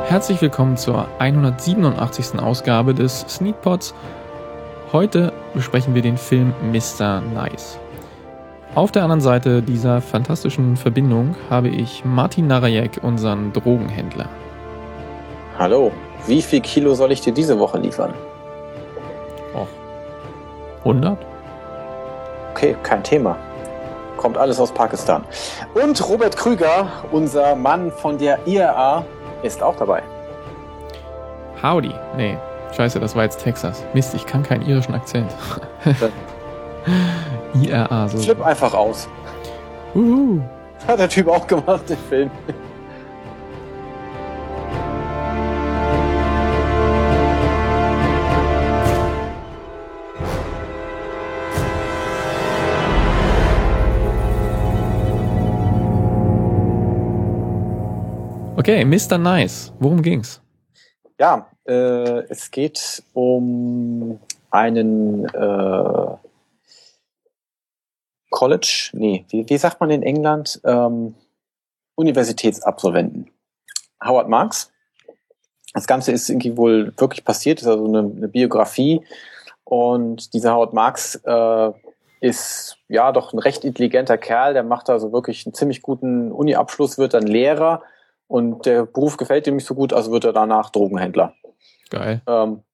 Herzlich willkommen zur 187. Ausgabe des Sneakpods. Heute besprechen wir den Film Mr. Nice. Auf der anderen Seite dieser fantastischen Verbindung habe ich Martin Narajek, unseren Drogenhändler. Hallo, wie viel Kilo soll ich dir diese Woche liefern? 100? Okay, kein Thema. Kommt alles aus Pakistan. Und Robert Krüger, unser Mann von der IRA, ist auch dabei. Howdy. Nee, scheiße, das war jetzt Texas. Mist, ich kann keinen irischen Akzent. IRA. So. Flipp einfach aus. Hat der Typ auch gemacht, den Film. Okay, Mr. Nice. Worum ging's? Ja, es geht um einen College, wie sagt man in England? Universitätsabsolventen. Howard Marks. Das Ganze ist irgendwie wohl wirklich passiert, ist also eine Biografie. Und dieser Howard Marks ist ja doch ein recht intelligenter Kerl, der macht also wirklich einen ziemlich guten Uni-Abschluss, wird dann Lehrer. Und der Beruf gefällt ihm nicht so gut, also wird er danach Drogenhändler. Geil.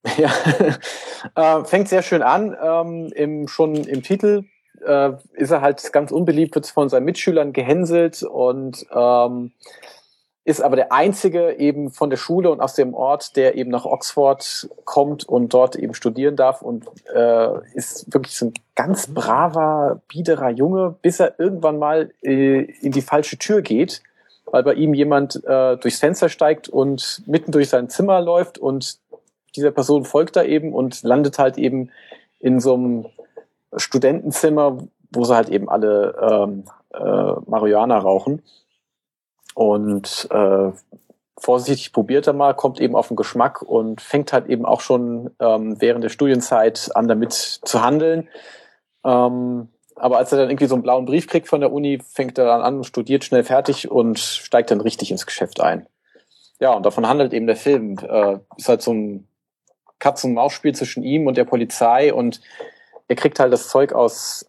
Fängt sehr schön an. Schon im Titel ist er halt ganz unbeliebt, wird von seinen Mitschülern gehänselt und ist aber der Einzige eben von der Schule und aus dem Ort, der eben nach Oxford kommt und dort eben studieren darf und ist wirklich so ein ganz braver, biederer Junge, bis er irgendwann mal in die falsche Tür geht, weil bei ihm jemand durchs Fenster steigt und mitten durch sein Zimmer läuft und dieser Person folgt er eben und landet halt eben in so einem Studentenzimmer, wo sie halt eben alle Marihuana rauchen. Und vorsichtig probiert er mal, kommt eben auf den Geschmack und fängt halt eben auch schon während der Studienzeit an, damit zu handeln. Aber als er dann irgendwie so einen blauen Brief kriegt von der Uni, fängt er dann an, studiert schnell fertig und steigt dann richtig ins Geschäft ein. Ja, und davon handelt eben der Film. Ist halt so ein Katz-und-Maus-Spiel zwischen ihm und der Polizei und er kriegt halt das Zeug aus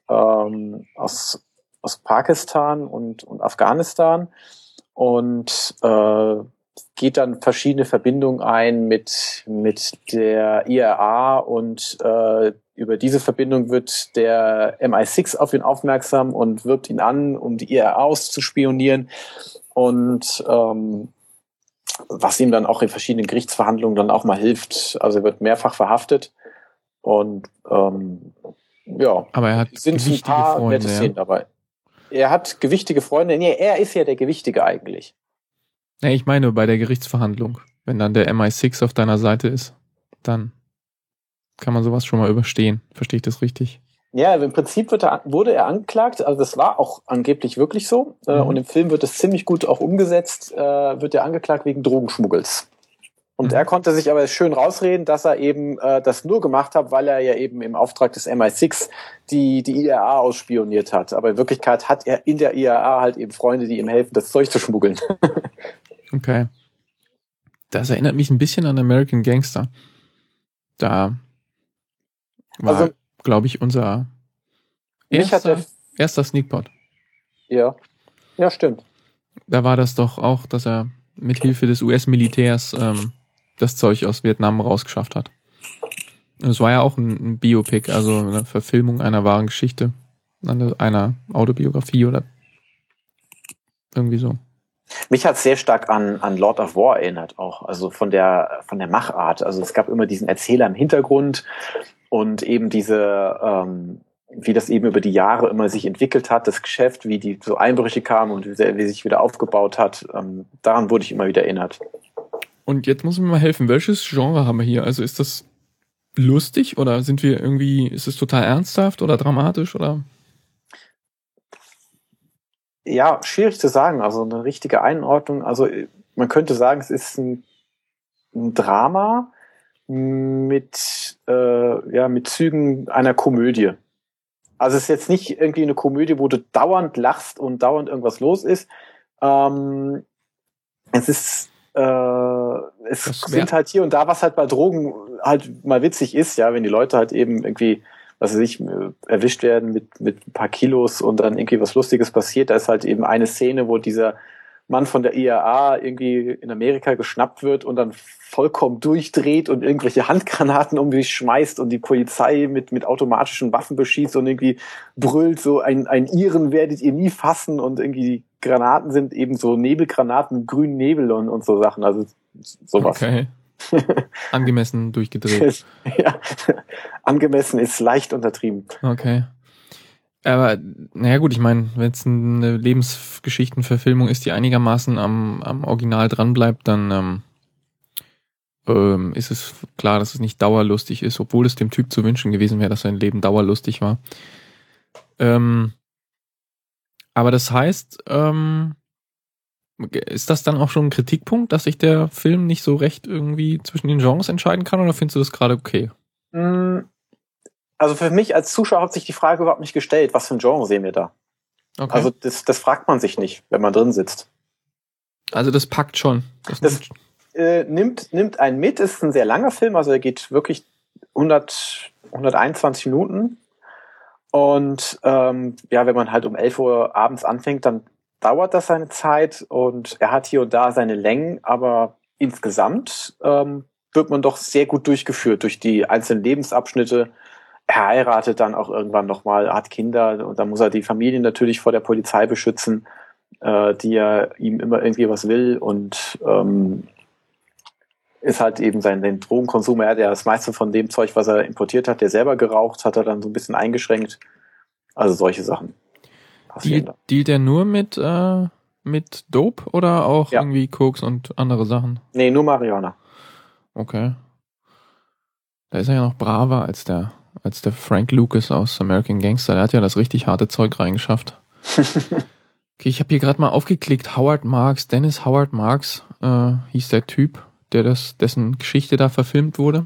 Pakistan und Afghanistan und geht dann verschiedene Verbindungen ein mit der IRA und über diese Verbindung wird der MI6 auf ihn aufmerksam und wirbt ihn an, um die IRA auszuspionieren und was ihm dann auch in verschiedenen Gerichtsverhandlungen dann auch mal hilft. Also er wird mehrfach verhaftet und ja, aber er hat sind ein paar Freunde, nette Szenen dabei. Er hat gewichtige Freunde. Nee, er ist ja der Gewichtige eigentlich. Nee, ich meine bei der Gerichtsverhandlung. Wenn dann der MI6 auf deiner Seite ist, dann kann man sowas schon mal überstehen. Verstehe ich das richtig? Ja, im Prinzip wurde er angeklagt, also das war auch angeblich wirklich so. Und im Film wird es ziemlich gut auch umgesetzt, wird er angeklagt wegen Drogenschmuggels. Und er konnte sich aber schön rausreden, dass er eben das nur gemacht hat, weil er ja eben im Auftrag des MI6 die IRA ausspioniert hat. Aber in Wirklichkeit hat er in der IRA halt eben Freunde, die ihm helfen, das Zeug zu schmuggeln. Okay. Das erinnert mich ein bisschen an American Gangster. Da war, glaube ich, unser erster Sneakpot. Ja, stimmt. Da war das doch auch, dass er mit Hilfe des US-Militärs das Zeug aus Vietnam rausgeschafft hat. Es war ja auch ein Biopic, also eine Verfilmung einer wahren Geschichte, einer Autobiografie oder irgendwie so. Mich hat es sehr stark an Lord of War erinnert auch, also von der Machart. Also es gab immer diesen Erzähler im Hintergrund und eben diese, wie das eben über die Jahre immer sich entwickelt hat, das Geschäft, wie die so Einbrüche kamen und wie sich wieder aufgebaut hat. Daran wurde ich immer wieder erinnert. Und jetzt muss mir mal helfen, welches Genre haben wir hier? Also ist das lustig oder ist es total ernsthaft oder dramatisch oder? Ja, schwierig zu sagen, also eine richtige Einordnung. Also man könnte sagen, es ist ein Drama mit Zügen einer Komödie. Also es ist jetzt nicht irgendwie eine Komödie, wo du dauernd lachst und dauernd irgendwas los ist. Es es sind halt hier und da, was halt bei Drogen halt mal witzig ist, ja, wenn die Leute halt eben irgendwie, was weiß ich, erwischt werden mit ein paar Kilos und dann irgendwie was Lustiges passiert. Da ist halt eben eine Szene, wo dieser Mann von der IAA irgendwie in Amerika geschnappt wird und dann vollkommen durchdreht und irgendwelche Handgranaten um sich schmeißt und die Polizei mit automatischen Waffen beschießt und irgendwie brüllt so, ein Iren werdet ihr nie fassen, und irgendwie die Granaten sind eben so Nebelgranaten mit grünen Nebel und so Sachen, also sowas. Okay. Angemessen durchgedreht. Ja, angemessen ist leicht untertrieben. Okay. Aber, naja gut, ich meine, wenn es eine Lebensgeschichtenverfilmung ist, die einigermaßen am Original dranbleibt, dann ist es klar, dass es nicht dauerlustig ist, obwohl es dem Typ zu wünschen gewesen wäre, dass sein Leben dauerlustig war. Aber das heißt, ist das dann auch schon ein Kritikpunkt, dass sich der Film nicht so recht irgendwie zwischen den Genres entscheiden kann, oder findest du das gerade okay? Also für mich als Zuschauer hat sich die Frage überhaupt nicht gestellt, was für ein Genre sehen wir da? Okay. Also das fragt man sich nicht, wenn man drin sitzt. Also das packt schon. Das nimmt einen mit, ist ein sehr langer Film, also er geht wirklich 121 Minuten. Und wenn man halt um 11 Uhr abends anfängt, dann dauert das seine Zeit, und er hat hier und da seine Längen, aber insgesamt wird man doch sehr gut durchgeführt durch die einzelnen Lebensabschnitte. Er heiratet dann auch irgendwann nochmal, hat Kinder, und dann muss er die Familie natürlich vor der Polizei beschützen, die ja ihm immer irgendwie was will, und ist halt eben sein Drogenkonsum. Er hat ja das meiste von dem Zeug, was er importiert hat, der selber geraucht, hat er dann so ein bisschen eingeschränkt. Also solche Sachen. Dealt er nur mit Dope oder auch irgendwie Koks und andere Sachen? Nee, nur Marihuana. Okay. Da ist er ja noch braver als der Frank Lucas aus American Gangster. Der hat ja das richtig harte Zeug reingeschafft. Okay, ich habe hier gerade mal aufgeklickt. Dennis Howard Marks hieß der Typ, dessen Geschichte da verfilmt wurde.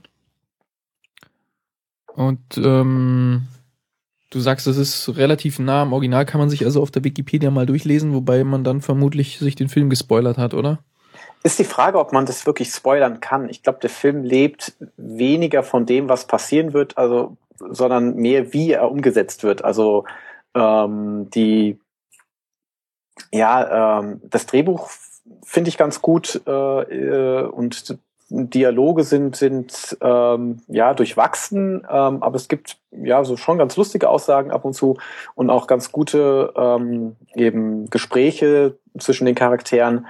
Und du sagst, das ist relativ nah am Original, kann man sich also auf der Wikipedia mal durchlesen, wobei man dann vermutlich sich den Film gespoilert hat, oder? Ist die Frage, ob man das wirklich spoilern kann. Ich glaube, der Film lebt weniger von dem, was passieren wird, sondern mehr, wie er umgesetzt wird. Also das Drehbuch finde ich ganz gut, und Dialoge sind durchwachsen, aber es gibt so schon ganz lustige Aussagen ab und zu und auch ganz gute eben Gespräche zwischen den Charakteren.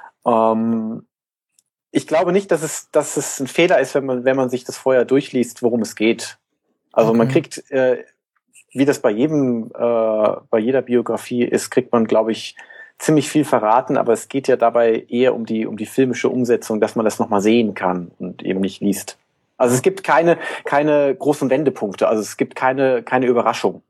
Ich glaube nicht, dass es ein Fehler ist, wenn man sich das vorher durchliest, worum es geht. Also man kriegt, wie das bei jeder Biografie ist, kriegt man, glaube ich, ziemlich viel verraten, aber es geht ja dabei eher um die filmische Umsetzung, dass man das nochmal sehen kann und eben nicht liest. Also es gibt keine großen Wendepunkte, also es gibt keine Überraschung.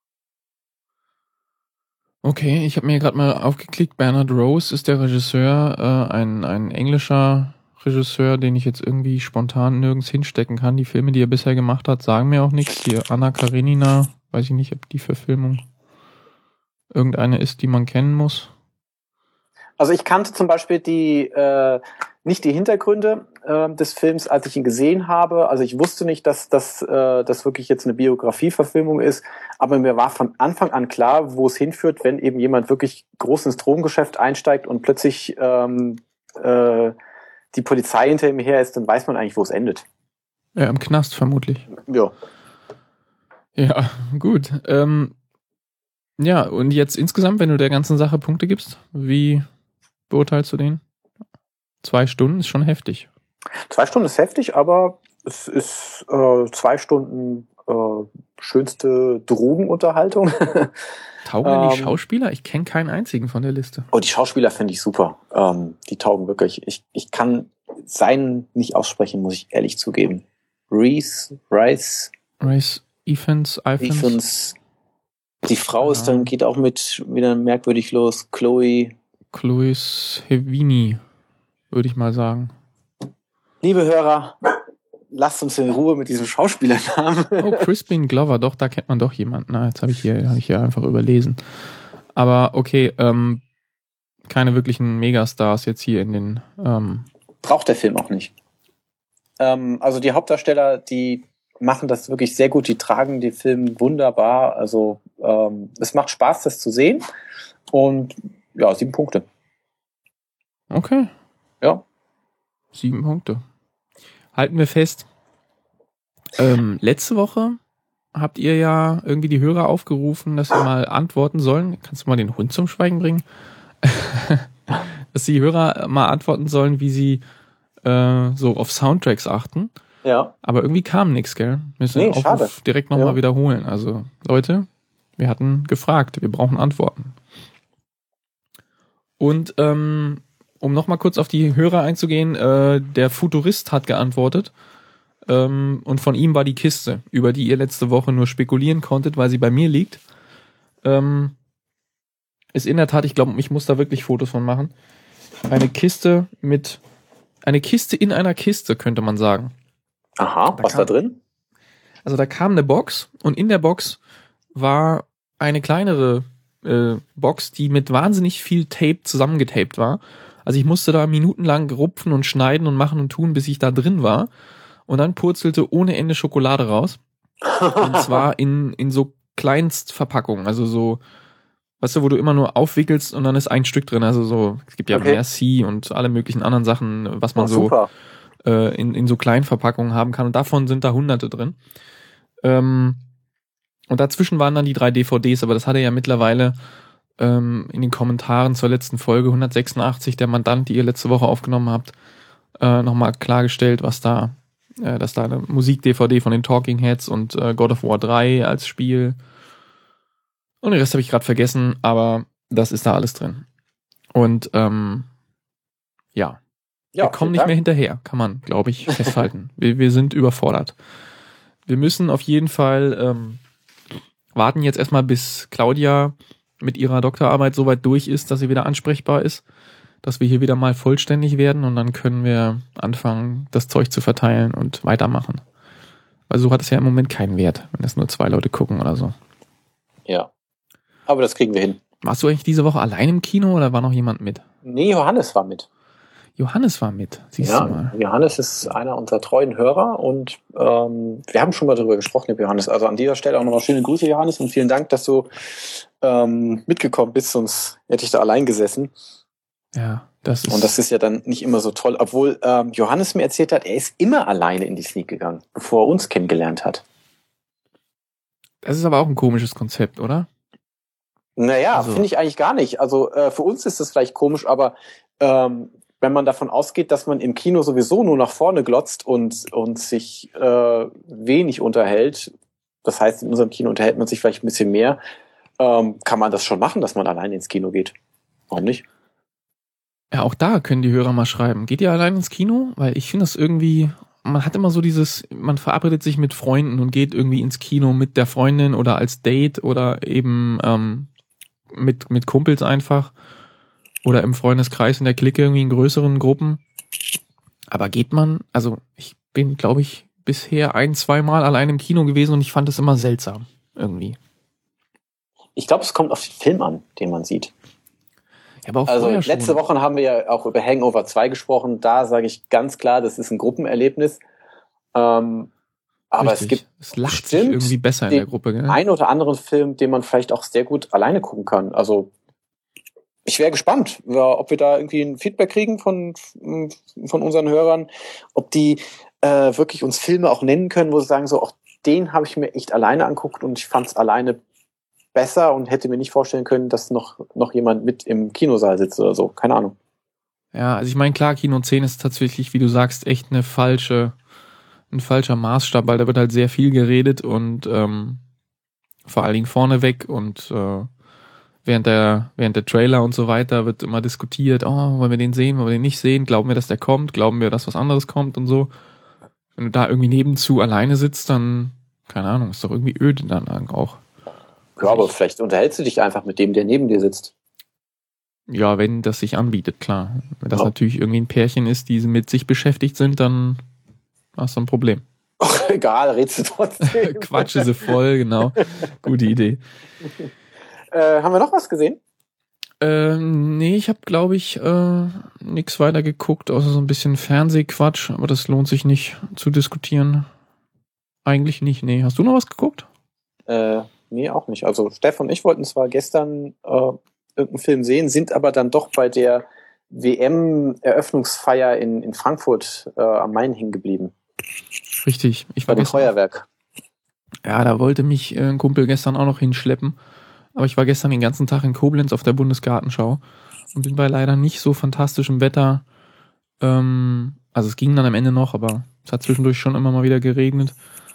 Okay, ich habe mir gerade mal aufgeklickt, Bernard Rose ist der Regisseur, ein englischer Regisseur, den ich jetzt irgendwie spontan nirgends hinstecken kann. Die Filme, die er bisher gemacht hat, sagen mir auch nichts. Hier Anna Karenina, weiß ich nicht, ob die Verfilmung irgendeine ist, die man kennen muss. Also ich kannte zum Beispiel nicht die Hintergründe des Films, als ich ihn gesehen habe. Also ich wusste nicht, dass das wirklich jetzt eine Biografieverfilmung ist, aber mir war von Anfang an klar, wo es hinführt, wenn eben jemand wirklich groß ins Drogengeschäft einsteigt und plötzlich die Polizei hinter ihm her ist, dann weiß man eigentlich, wo es endet. Ja, im Knast vermutlich. Ja. Ja, gut. Ja, und jetzt insgesamt, wenn du der ganzen Sache Punkte gibst, wie beurteilst du den? 2 Stunden ist schon heftig. 2 Stunden ist heftig, aber es ist 2 Stunden schönste Drogenunterhaltung. Taugen die Schauspieler? Ich kenne keinen einzigen von der Liste. Oh, die Schauspieler finde ich super. Die taugen wirklich. Ich kann seinen nicht aussprechen, muss ich ehrlich zugeben. Reese Ifans. Die Frau ist dann, geht auch mit wieder merkwürdig los. Chloe Sevigny, würde ich mal sagen. Liebe Hörer, lasst uns in Ruhe mit diesem Schauspielernamen. Oh, Crispin Glover, doch, da kennt man doch jemanden. Na, jetzt habe ich hier einfach überlesen. Aber okay, keine wirklichen Megastars jetzt hier in den braucht der Film auch nicht. Also die Hauptdarsteller, die machen das wirklich sehr gut, die tragen den Film wunderbar, also es macht Spaß, das zu sehen und ja, 7 Punkte. Okay. Ja. 7 Punkte. Halten wir fest. Letzte Woche habt ihr ja irgendwie die Hörer aufgerufen, dass sie mal antworten sollen. Kannst du mal den Hund zum Schweigen bringen? Dass die Hörer mal antworten sollen, wie sie so auf Soundtracks achten. Ja. Aber irgendwie kam nichts, gell? Wir müssen den Aufruf direkt nochmal wiederholen. Also, Leute, wir hatten gefragt, wir brauchen Antworten. Und um nochmal kurz auf die Hörer einzugehen, der Futurist hat geantwortet. Und von ihm war die Kiste, über die ihr letzte Woche nur spekulieren konntet, weil sie bei mir liegt. Ist in der Tat, ich glaube, ich muss da wirklich Fotos von machen. Eine Kiste in einer Kiste, könnte man sagen. Aha, was da drin? Also da kam eine Box und in der Box war eine kleinere Box, die mit wahnsinnig viel Tape zusammengetaped war. Also ich musste da minutenlang rupfen und schneiden und machen und tun, bis ich da drin war. Und dann purzelte ohne Ende Schokolade raus. Und zwar in so Kleinstverpackungen. Also so, weißt du, wo du immer nur aufwickelst und dann ist ein Stück drin. Also so, es gibt ja Merci und alle möglichen anderen Sachen, was man in so kleinen Verpackungen haben kann. Und davon sind da Hunderte drin. Und dazwischen waren dann die 3 DVDs, aber das hatte ja mittlerweile in den Kommentaren zur letzten Folge 186, der Mandant, die ihr letzte Woche aufgenommen habt, nochmal klargestellt, dass da eine Musik-DVD von den Talking Heads und God of War 3 als Spiel und den Rest habe ich gerade vergessen, aber das ist da alles drin. Und wir kommen nicht mehr hinterher, kann man, glaube ich, festhalten. Wir sind überfordert. Wir müssen auf jeden Fall warten jetzt erstmal, bis Claudia mit ihrer Doktorarbeit so weit durch ist, dass sie wieder ansprechbar ist, dass wir hier wieder mal vollständig werden und dann können wir anfangen, das Zeug zu verteilen und weitermachen. Weil so hat es ja im Moment keinen Wert, wenn das nur 2 Leute gucken oder so. Ja, aber das kriegen wir hin. Warst du eigentlich diese Woche allein im Kino oder war noch jemand mit? Nee, Johannes war mit. Siehst du mal. Johannes ist einer unserer treuen Hörer und wir haben schon mal darüber gesprochen, über Johannes. Also an dieser Stelle auch nochmal schöne Grüße, Johannes, und vielen Dank, dass du mitgekommen bist, sonst hätte ich da allein gesessen. Ja, das ist ja dann nicht immer so toll, obwohl Johannes mir erzählt hat, er ist immer alleine in die Sneak gegangen, bevor er uns kennengelernt hat. Das ist aber auch ein komisches Konzept, oder? Naja, also, finde ich eigentlich gar nicht. Also für uns ist das vielleicht komisch, aber wenn man davon ausgeht, dass man im Kino sowieso nur nach vorne glotzt und sich wenig unterhält, das heißt, in unserem Kino unterhält man sich vielleicht ein bisschen mehr, kann man das schon machen, dass man alleine ins Kino geht. Warum nicht? Ja, auch da können die Hörer mal schreiben. Geht ihr allein ins Kino? Weil ich finde das irgendwie, man hat immer so man verabredet sich mit Freunden und geht irgendwie ins Kino mit der Freundin oder als Date oder eben mit Kumpels einfach oder im Freundeskreis in der Clique irgendwie in größeren Gruppen. Aber geht man, also ich bin, glaube ich, bisher 1-2 Mal allein im Kino gewesen und ich fand es immer seltsam irgendwie. Ich glaube, es kommt auf den Film an, den man sieht. Ja, aber auch also letzte Woche haben wir ja auch über Hangover 2 gesprochen. Da sage ich ganz klar, das ist ein Gruppenerlebnis. Aber es lacht sich irgendwie besser in der Gruppe, gell? Einen oder anderen Film, den man vielleicht auch sehr gut alleine gucken kann. Also ich wäre gespannt, ob wir da irgendwie ein Feedback kriegen von unseren Hörern, ob die wirklich uns Filme auch nennen können, wo sie sagen, so, auch den habe ich mir echt alleine angeguckt und ich fand es alleine besser und hätte mir nicht vorstellen können, dass noch jemand mit im Kinosaal sitzt oder so. Keine Ahnung. Ja, also ich meine, klar, Kino 10 ist tatsächlich, wie du sagst, echt ein falscher Maßstab, weil da wird halt sehr viel geredet und vor allen Dingen vorneweg und während der Trailer und so weiter wird immer diskutiert, wollen wir den sehen, wollen wir den nicht sehen, glauben wir, dass der kommt, glauben wir, dass was anderes kommt und so. Wenn du da irgendwie nebenzu alleine sitzt, dann, keine Ahnung, ist doch irgendwie öde dann auch. Ja, aber vielleicht unterhältst du dich einfach mit dem, der neben dir sitzt. Ja, wenn das sich anbietet, klar. Wenn das natürlich irgendwie ein Pärchen ist, die mit sich beschäftigt sind, dann hast du ein Problem. Ach, egal, redst du trotzdem. Quatsche sie voll, genau. Gute Idee. Haben wir noch was gesehen? Nee, ich habe, glaube ich, nichts weiter geguckt, außer so ein bisschen Fernsehquatsch, aber das lohnt sich nicht zu diskutieren. Eigentlich nicht, nee. Hast du noch was geguckt? Nee, auch nicht. Also Steff und ich wollten zwar gestern irgendeinen Film sehen, sind aber dann doch bei der WM-Eröffnungsfeier in Frankfurt am Main hängen geblieben. Richtig. Ich Bei war dem gestern, Feuerwerk. ja, da wollte mich ein Kumpel gestern auch noch hinschleppen. Aber ich war gestern den ganzen Tag in Koblenz auf der Bundesgartenschau und bin bei leider nicht so fantastischem Wetter. Also es ging dann am Ende noch, aber es hat zwischendurch schon immer mal wieder geregnet.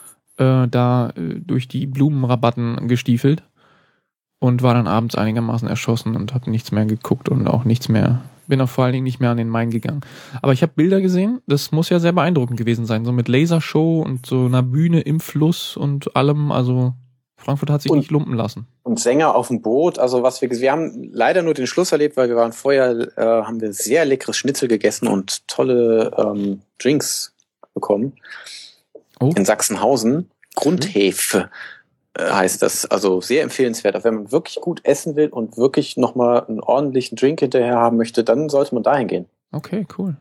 Durch die Blumenrabatten gestiefelt und war dann abends einigermaßen erschossen und habe nichts mehr geguckt und auch nichts mehr. Bin auch vor allen Dingen nicht mehr an den Main gegangen. Aber ich habe Bilder gesehen, das muss ja sehr beeindruckend gewesen sein. So mit Lasershow und so einer Bühne im Fluss und allem. Also Frankfurt hat sich nicht lumpen lassen. Und Sänger auf dem Boot. Also wir haben leider nur den Schluss erlebt, weil wir waren vorher, haben wir sehr leckeres Schnitzel gegessen und tolle Drinks bekommen. Oh. In Sachsenhausen. Grundhefe heißt das. Also sehr empfehlenswert. Auch wenn man wirklich gut essen will und wirklich nochmal einen ordentlichen Drink hinterher haben möchte, dann sollte man dahin gehen. Okay, cool.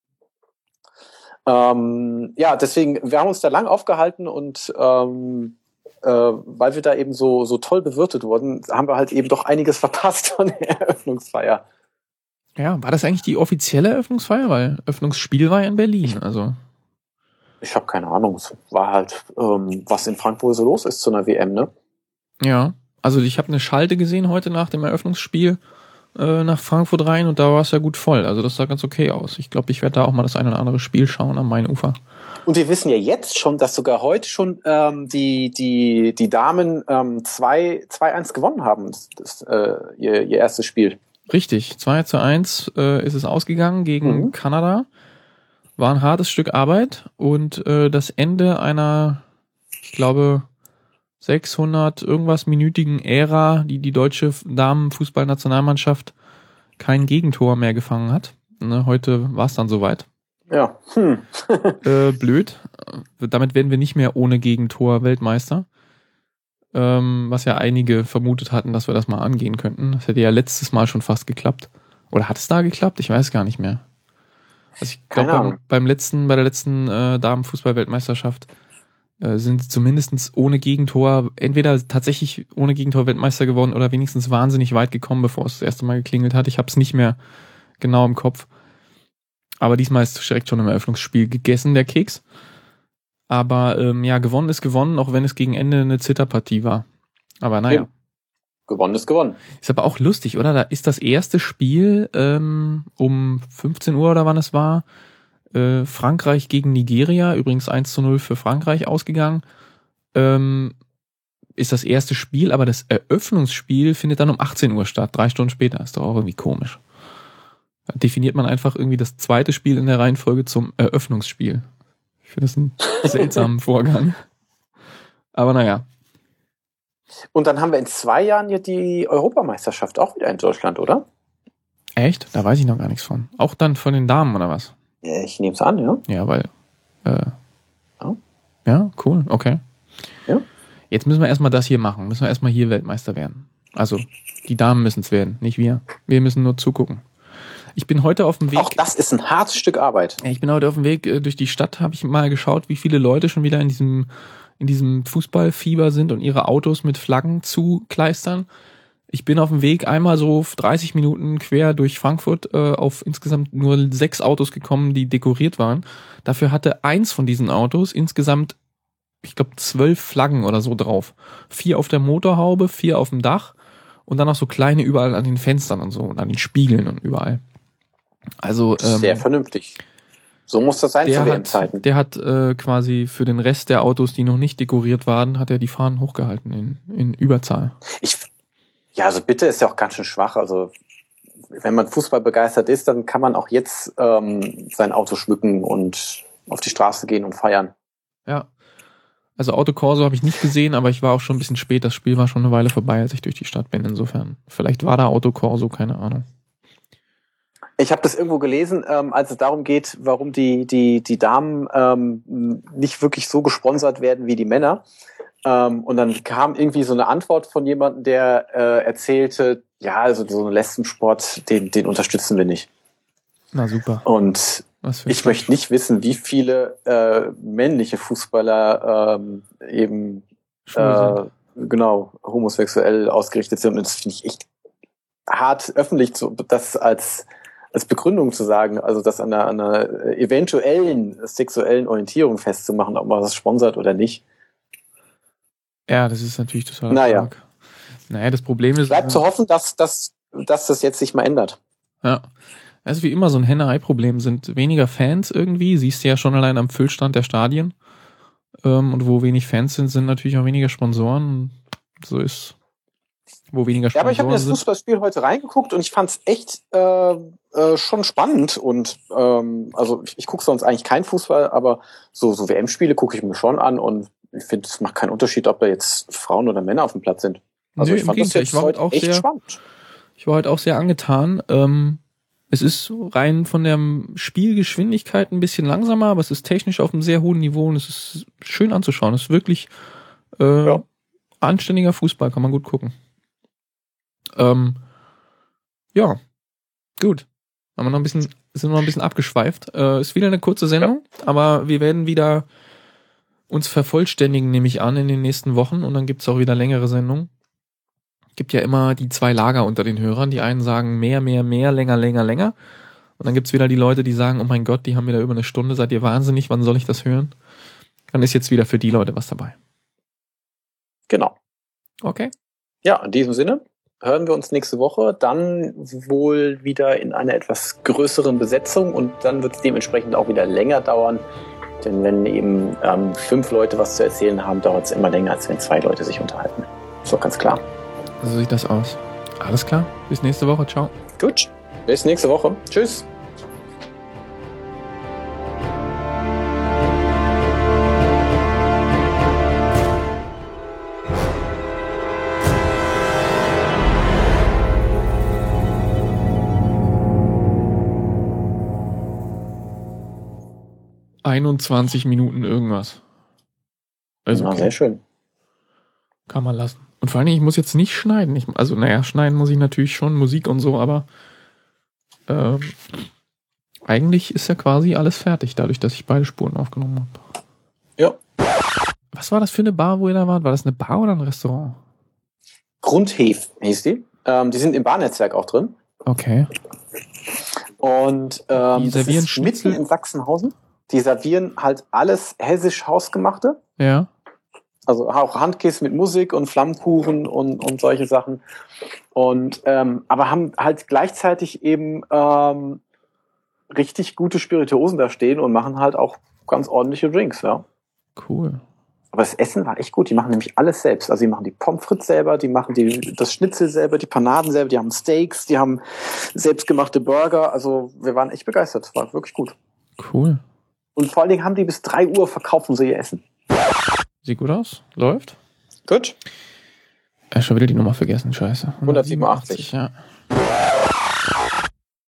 Ja, deswegen, wir haben uns da lang aufgehalten und weil wir da eben so toll bewirtet wurden, haben wir halt eben doch einiges verpasst von der Eröffnungsfeier. Ja, war das eigentlich die offizielle Eröffnungsfeier? Weil Eröffnungsspiel war ja in Berlin, also. Ich habe keine Ahnung. Es war halt, was in Frankfurt so los ist zu einer WM, ne? Ja, also ich habe eine Schalte gesehen heute nach dem Eröffnungsspiel nach Frankfurt rein und da war es ja gut voll. Also das sah ganz okay aus. Ich glaube, ich werde da auch mal das eine oder andere Spiel schauen am Mainufer. Und wir wissen ja jetzt schon, dass sogar heute schon die Damen 2-1 gewonnen haben, ihr erstes Spiel. Richtig, 2-1 ist es ausgegangen gegen Kanada. War ein hartes Stück Arbeit und das Ende einer, ich glaube, 600 irgendwas minütigen Ära, die deutsche Damenfußballnationalmannschaft kein Gegentor mehr gefangen hat. Ne, heute war es dann soweit. Ja. Blöd. Damit werden wir nicht mehr ohne Gegentor Weltmeister. Was ja einige vermutet hatten, dass wir das mal angehen könnten. Das hätte ja letztes Mal schon fast geklappt. Oder hat es da geklappt? Ich weiß gar nicht mehr. Also ich glaube, bei der letzten Damenfußball-Weltmeisterschaft sind zumindest ohne Gegentor, entweder tatsächlich ohne Gegentor Weltmeister geworden oder wenigstens wahnsinnig weit gekommen, bevor es das erste Mal geklingelt hat. Ich habe es nicht mehr genau im Kopf. Aber diesmal ist direkt schon im Eröffnungsspiel gegessen, der Keks. Aber ja, gewonnen ist gewonnen, auch wenn es gegen Ende eine Zitterpartie war. Aber naja. Ja. Gewonnen ist gewonnen. Ist aber auch lustig, oder? Da ist das erste Spiel um 15 Uhr oder wann es war. Frankreich gegen Nigeria, übrigens 1-0 für Frankreich ausgegangen. Ist das erste Spiel, aber das Eröffnungsspiel findet dann um 18 Uhr statt, 3 Stunden später. Ist doch auch irgendwie komisch. Da definiert man einfach irgendwie das zweite Spiel in der Reihenfolge zum Eröffnungsspiel. Ich finde das einen seltsamen Vorgang. Aber naja. Und dann haben wir in 2 Jahren ja die Europameisterschaft auch wieder in Deutschland, oder? Echt? Da weiß ich noch gar nichts von. Auch dann von den Damen, oder was? Ich nehme es an, ja. Ja, weil ja, cool, okay. Ja. Jetzt müssen wir erstmal das hier machen. Müssen wir erstmal hier Weltmeister werden. Also, die Damen müssen es werden, nicht wir. Wir müssen nur zugucken. Ich bin heute auf dem Weg. Auch das ist ein hartes Stück Arbeit. Ich bin heute auf dem Weg durch die Stadt, habe ich mal geschaut, wie viele Leute schon wieder in diesem Fußballfieber sind und ihre Autos mit Flaggen zukleistern. Ich bin auf dem Weg einmal so 30 Minuten quer durch Frankfurt auf insgesamt nur 6 Autos gekommen, die dekoriert waren. Dafür hatte eins von diesen Autos insgesamt, ich glaube, 12 Flaggen oder so drauf. 4 auf der Motorhaube, 4 auf dem Dach und dann noch so kleine überall an den Fenstern und so und an den Spiegeln und überall. Also sehr vernünftig. So muss das sein zu WM-Zeiten. Der hat quasi für den Rest der Autos, die noch nicht dekoriert waren, hat er die Fahnen hochgehalten in Überzahl. Ja, also bitte ist ja auch ganz schön schwach. Also wenn man Fußball begeistert ist, dann kann man auch jetzt sein Auto schmücken und auf die Straße gehen und feiern. Ja, also Autokorso habe ich nicht gesehen, aber ich war auch schon ein bisschen spät. Das Spiel war schon eine Weile vorbei, als ich durch die Stadt bin. Insofern, vielleicht war da Autokorso, keine Ahnung. Ich habe das irgendwo gelesen, als es darum geht, warum die Damen nicht wirklich so gesponsert werden wie die Männer. Und dann kam irgendwie so eine Antwort von jemandem, der erzählte, ja, also so einen Lesbensport, den unterstützen wir nicht. Na super. Und ich möchte nicht wissen, wie viele männliche Fußballer eben genau homosexuell ausgerichtet sind. Und das finde ich echt hart öffentlich, das als Begründung zu sagen, also das an einer eventuellen sexuellen Orientierung festzumachen, ob man das sponsert oder nicht. Ja, das ist natürlich total stark. Naja, das Problem ist... Bleibt zu hoffen, dass das jetzt sich mal ändert. Ja. Also wie immer so ein Henne-Ei-Problem sind weniger Fans irgendwie. Siehst du ja schon allein am Füllstand der Stadien. Und wo wenig Fans sind natürlich auch weniger Sponsoren. So ist... Wo weniger Sponsoren ja, aber ich habe mir das Fußballspiel heute reingeguckt und ich fand es echt schon spannend. Und also ich gucke sonst eigentlich keinen Fußball, aber so WM-Spiele gucke ich mir schon an und ich finde, es macht keinen Unterschied, ob da jetzt Frauen oder Männer auf dem Platz sind. Also ich fand das jetzt heute auch echt spannend. Ich war heute auch sehr angetan. Es ist rein von der Spielgeschwindigkeit ein bisschen langsamer, aber es ist technisch auf einem sehr hohen Niveau und es ist schön anzuschauen. Es ist wirklich anständiger Fußball, kann man gut gucken. Ja, gut. Sind wir noch ein bisschen abgeschweift. Ist wieder eine kurze Sendung, aber wir werden wieder uns vervollständigen, nehme ich an, in den nächsten Wochen und dann gibt's auch wieder längere Sendungen. Gibt ja immer die zwei Lager unter den Hörern. Die einen sagen mehr, länger. Und dann gibt's wieder die Leute, die sagen, oh mein Gott, die haben wieder über eine Stunde, seid ihr wahnsinnig, wann soll ich das hören? Dann ist jetzt wieder für die Leute was dabei. Genau. Okay. Ja, in diesem Sinne hören wir uns nächste Woche, dann wohl wieder in einer etwas größeren Besetzung und dann wird es dementsprechend auch wieder länger dauern, denn wenn eben 5 Leute was zu erzählen haben, dauert es immer länger, als wenn 2 Leute sich unterhalten. Ist doch ganz klar. So sieht das aus. Alles klar, bis nächste Woche, ciao. Gut, bis nächste Woche. Tschüss. Minuten irgendwas. Also okay. Sehr schön. Kann man lassen. Und vor allen Dingen, ich muss jetzt nicht schneiden. Schneiden muss ich natürlich schon, Musik und so, aber eigentlich ist ja quasi alles fertig, dadurch, dass ich beide Spuren aufgenommen habe. Ja. Was war das für eine Bar, wo ihr da wart? War das eine Bar oder ein Restaurant? Grundhef hieß die. Die sind im Barnetzwerk auch drin. Okay. Und die das ist mitten in Sachsenhausen. Die servieren halt alles hessisch Hausgemachte. Ja. Also auch Handkiss mit Musik und Flammkuchen und solche Sachen. Und aber haben halt gleichzeitig eben richtig gute Spirituosen da stehen und machen halt auch ganz ordentliche Drinks, ja. Cool. Aber das Essen war echt gut. Die machen nämlich alles selbst. Also die machen die Pommes frites selber, die machen das Schnitzel selber, die Panaden selber, die haben Steaks, die haben selbstgemachte Burger. Also wir waren echt begeistert. Es war wirklich gut. Cool. Und vor allen Dingen haben die bis 3 Uhr verkaufen sie ihr Essen. Sieht gut aus. Läuft. Gut. Schon wieder die Nummer vergessen. Scheiße. 187. Ja.